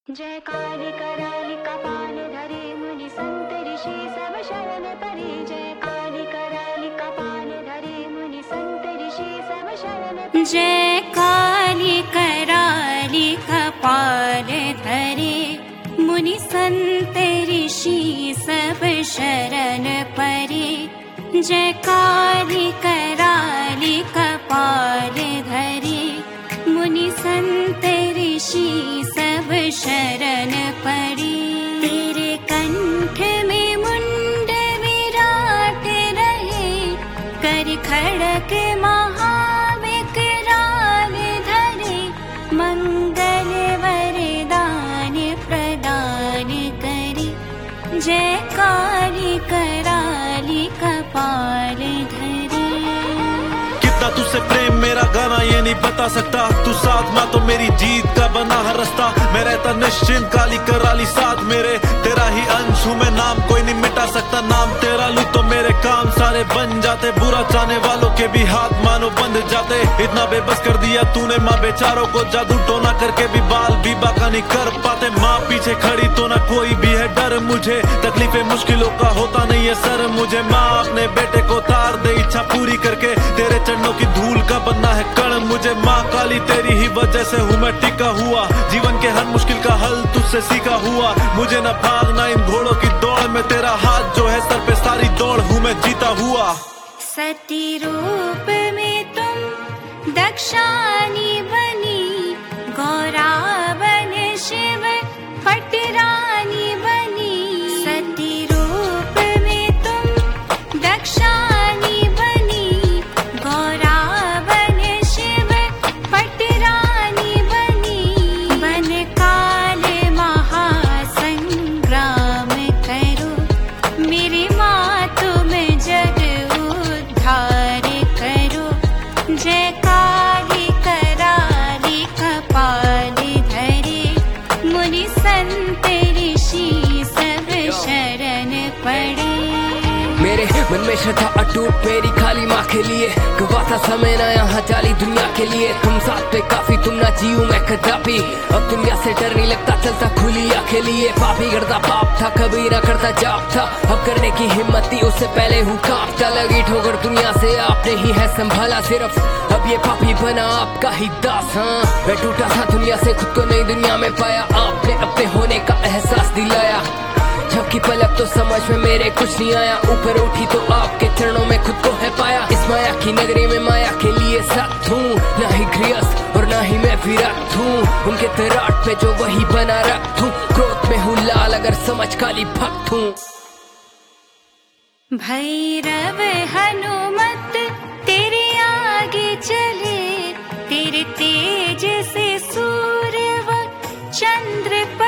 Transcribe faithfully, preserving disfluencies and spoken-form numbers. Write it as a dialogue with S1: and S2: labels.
S1: जय काली कराली कपाल धरे मुनि संत ऋषि सब शरण परे। जय काली कराली कपाल धरे मुनि संत ऋषि सब शरण परे।
S2: जय काली कराली कपाल धरे मुनि संत ऋषि सब शरण परे। जय काली कराली कपाल धरे मुनि संत ऋषि सब शरण परे। तेरे कंठ में मुंड विराट रहे, कर खड़ग महाविकराल धरे। मंगल वरदान प्रदान करे, जय काली कराली कपाल धरे।
S3: कितना तुझसे प्रेम मेरा गाना ये नहीं बता सकता, तू साथ माँ तो मेरी जीत का बना हर रास्ता। मैं रहता निश्चिंत काली कराली साथ मेरे, तेरा ही अंश हूँ मैं, नाम कोई नहीं मिटा सकता। नाम तेरा लूँ तो मेरे काम सारे बन जाते, बुरा चाहने वालों के भी हाथ मानो बंद जाते। इतना बेबस कर दिया तूने माँ बेचारों को, जादू टोना करके भी बाल भी बाका नहीं कर पाते। माँ पीछे खड़ी तो ना कोई भी है डर मुझे, तकलीफें मुश्किलों का होता नहीं है सर मुझे। माँ अपने बेटे को तार दे इच्छा पूरी करके, तेरे चरणों की धूल का बनना है कण मुझे। माँ काली तेरी ही वजह से हूँ मैं टिका हुआ, जीवन के हर मुश्किल का हल तुझसे सीखा हुआ। मुझे न भागना इन घोड़ों की दौड़ में, तेरा हाथ जो है सर पे सारी दौड़ हूँ मैं जीता हुआ।
S2: सती रूप में तुम दक्षानी बनी, गौरा बन शिव पटरानी बनी। सती रूप में तुम दक्षानी बनी, गौरा बन शिव पटरानी बनी। बन काल महासंग्राम करो, मेरी माँ तुम जग उद्धार करो। जय काली कराली कपाल धरे मुनि संत ऋषि सब शरण पड़े।
S4: मेरे मन में श्रद्धा अटूट मेरी काली माँ के लिए, गवाता समय ना यहाँ जाली दुनिया के लिए। तुम साथ पे काफी तुम ना जीऊं मैं कदापि, अब दुनिया से डर नहीं लगता चलता खुली आंखें लिए। पापी करता पाप था कभी ना करता जाप था, अब करने की हिम्मत थी उससे पहले हूँ कांपता। लगी ठोकर दुनिया से आपने ही है संभाला सिर्फ, अब ये पापी बना आपका ही दास। हाँ मैं टूटा था दुनिया से, खुद को नई दुनिया में पाया, आपने अपने होने का एहसास दिलाया। झपकी पलक तो समझ में मेरे कुछ नहीं आया, ऊपर उठी तो आपके चरणों में खुद को है पाया। इस माया की नगरी में माया के लिए सख्त हूँ, ना ही गृहस्थ और ना ही मैं विरक्त हूँ। उनके तराट पे जो वही बना रखूं, क्रोध में हूँ लाल अगर समझ काली भक्त हूँ।
S2: भैरव हनुमत तेरे आगे चले, तेरे तेज से सूर्य व चंद्र